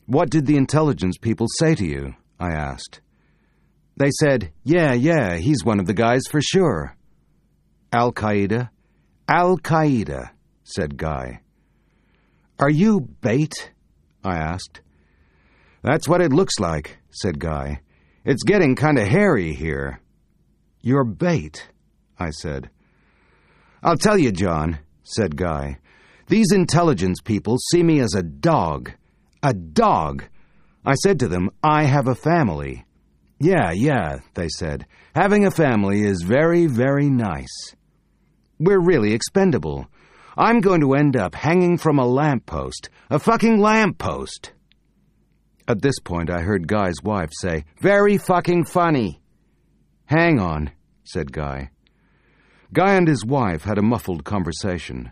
"What did the intelligence people say to you?" I asked. "They said, yeah, he's one of the guys for sure." "Al-Qaeda?" "Al-Qaeda," said Guy. "Are you bait?" I asked. "That's what it looks like," said Guy. "It's getting kind of hairy here." "You're bait," I said. "I'll tell you, John," said Guy. "These intelligence people see me as a dog. A dog! I said to them, I have a family." Yeah, they said. "Having a family is very, very nice." "We're really expendable. I'm going to end up hanging from a lamppost. A fucking lamppost!" At this point, I heard Guy's wife say, "Very fucking funny." "Hang on," said Guy. Guy and his wife had a muffled conversation.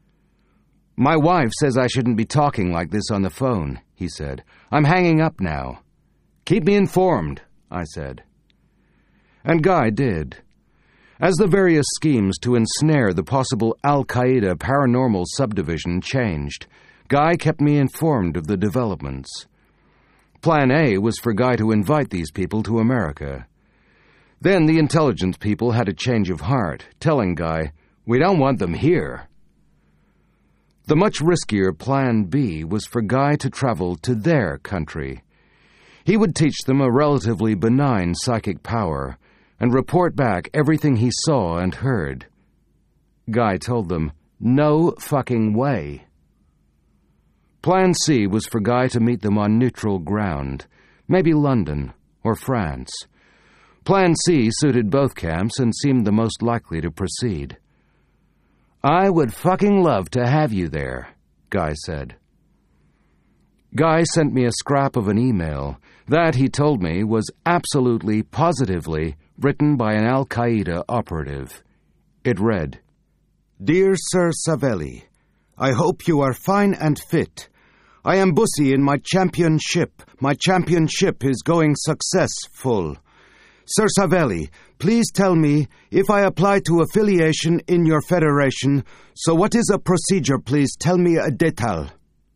"My wife says I shouldn't be talking like this on the phone," he said. "I'm hanging up now." "Keep me informed," I said. And Guy did. As the various schemes to ensnare the possible Al-Qaeda paranormal subdivision changed, Guy kept me informed of the developments. Plan A was for Guy to invite these people to America. Then the intelligence people had a change of heart, telling Guy, "We don't want them here." The much riskier Plan B was for Guy to travel to their country. He would teach them a relatively benign psychic power and report back everything he saw and heard. Guy told them, "No fucking way." Plan C was for Guy to meet them on neutral ground, maybe London or France. Plan C suited both camps and seemed the most likely to proceed. "I would fucking love to have you there," Guy said. Guy sent me a scrap of an email that, he told me, was absolutely, positively written by an Al-Qaeda operative. It read, "Dear Sir Savelli, I hope you are fine and fit. I am busy in my championship. My championship is going successful. Sir Savelli, please tell me if I apply to affiliation in your federation. So what is a procedure, please tell me a detail."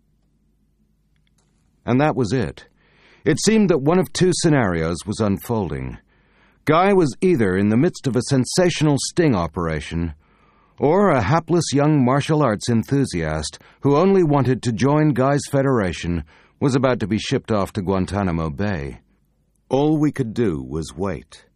And that was it. It seemed that one of two scenarios was unfolding. Guy was either in the midst of a sensational sting operation, or a hapless young martial arts enthusiast who only wanted to join Guy's federation was about to be shipped off to Guantanamo Bay. All we could do was wait.